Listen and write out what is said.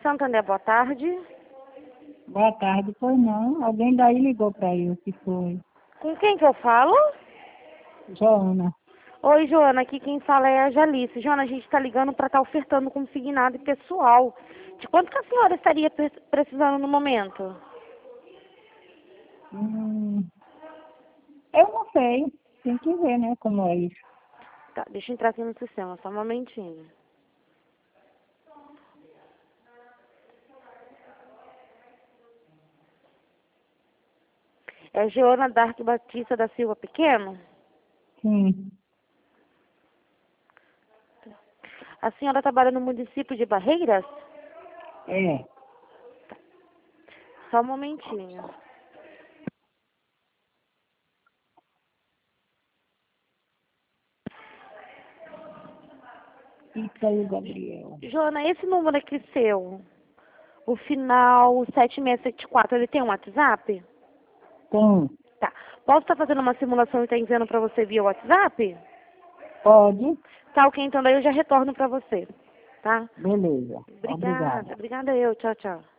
Santander, boa tarde. Boa tarde, foi não. Alguém daí ligou para eu, que foi. Com quem que eu falo? Joana. Oi, Joana, aqui quem fala é a Jalice. Joana, a gente está ligando para estar ofertando consignado pessoal. De quanto que a senhora estaria precisando no momento? Eu não sei. Tem que ver, né, como é isso. Tá, deixa eu entrar aqui no sistema, só um momentinho. É Joana Dark Batista da Silva Pequeno? Sim. A senhora trabalha no município de Barreiras? É. Só um momentinho. Isso aí, Gabriel. Joana, esse número aqui seu, o final 7674, ele tem um WhatsApp? Tem. Tá. Posso estar fazendo uma simulação e estar enviando para você via WhatsApp? Pode? Tá, ok, então daí eu já retorno para você. Tá? Beleza. Obrigada. Obrigada. Obrigada eu. Tchau, tchau.